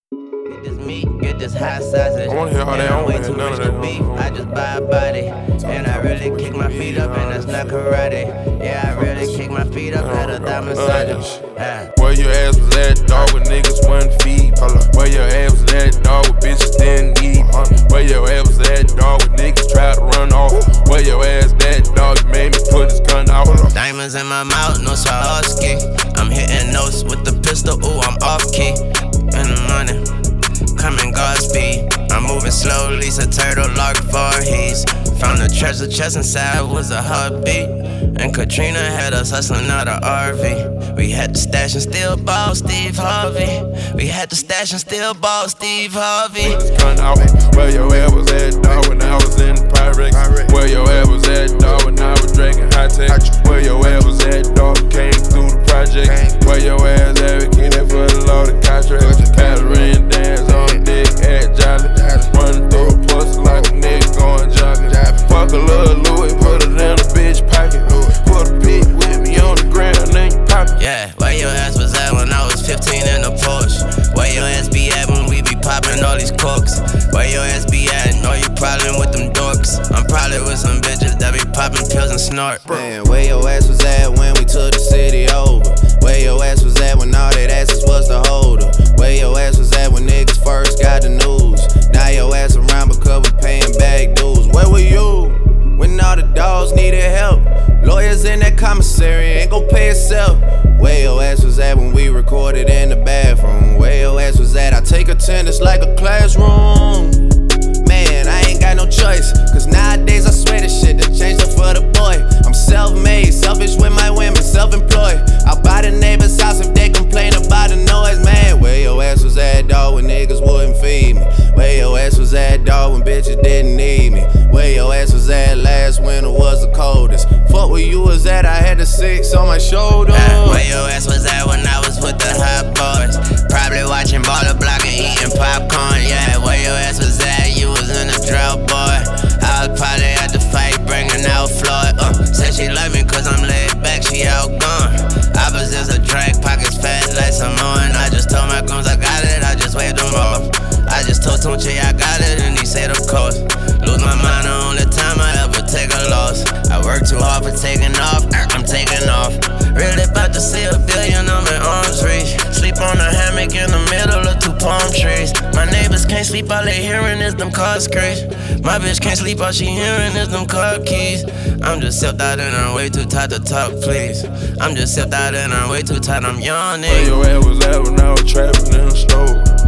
Get this meat, get this hot sausage. I wanna hear how they own way it, too none rich of to that. beef. I just buy a body, and I really kick my feet up, and that's not karate. Yeah, I really kick my feet up, had a thigh massage. Yeah. Where your ass was at, dog, with niggas wasn't feed. Where your ass was at, dog, with bitches didn't eat. Where your ass was at, dog, with niggas tried to run off. Where your ass at, dog, you made me put his gun out. Diamonds in my mouth, no Swarovski. I'm hitting notes with the pistol, ooh, I'm off key. In the money, coming Godspeed. I'm moving slowly, so turtle lark Voorhees. Found the treasure chest inside was a heartbeat. And Katrina had us hustling out of RV. We had to stash and still ball Steve Harvey. We had to stash and still ball Steve Harvey. Gun out. Where your ass was at, dog, when I was in the Pyrex. Where your ass was at, dog, when I was drinking high tech. Where your ass was at, dog, came through the project. Where your ass advocating for the law, the contract. Pattern dance on dick at Jolly. Running through a pussy like a nigga going jogging. Fuck a little Louis, put it in a bitch pocket. Put a pig with me on the ground, then you pop it. Yeah, where your ass was at when I was 15 in a Porsche? Where your ass be at when we be popping all these corks? Where your ass be at? Know you problem with them dorks. I'm probably with some bitches that be popping pills and snort. Man, where your ass was at when we took the city over? Where your ass was at when all that asses was the holder? Where your ass was at when niggas first got the news? Now your ass around because we paying back dues. Where were you when all the dogs needed help? Lawyers in that commissary ain't gon' pay itself. Where your ass was at when we recorded in the bathroom? Where your ass was at? I take attendance like a classroom. Man, I ain't got no choice, cause nowadays I swear this shit done changed up for the boy. I'm self-made, selfish with my women, self-employed. I'll buy the neighbor's house if they complain about the noise, man. Where your ass was at, dog, when niggas wouldn't feed me? Where your ass was at, dog, when bitches didn't need me? Where your ass was at last winter was the coldest? Fuck where you was at, I had the 6 on my shoulder. Where your ass was at when I was with the hot boys? Probably watching Baller Block and eating popcorn, yeah. Where your ass was at, you was in a drought, boy. I was probably at the fight, bringing out Floyd. Said she love me cause I'm laid back, she outgone. Opposites a drag, pockets fat like Samoan. I just told my goons I got it, I just waved them off. I just told Tunchi I got it, and he said of course. Lose my mind the only time I ever take a loss. I work too hard for taking off, I'm taking off. Really about to see a billion, I'm in arms reach. Sleep on a hammock in the middle of 2 palm trees. My neighbors can't sleep, all they hearing is them cars screech. My bitch can't sleep, all she hearing is them car keys. I'm just sipped out and I'm way too tired to talk, please. I'm just sipped out and I'm way too tired, I'm yawning. Where your ass was at when I was trapping in the store?